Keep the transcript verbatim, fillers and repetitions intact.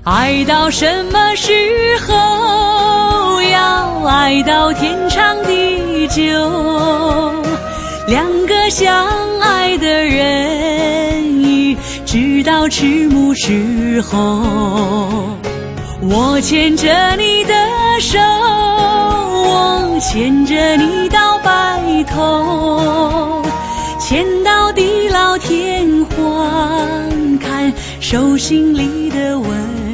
爱到什么时候？要爱到天长地久。两个相爱的人，一直到迟暮时候。我牵着你的手，我牵着你到白头，牵到地老天荒，看手心里的纹。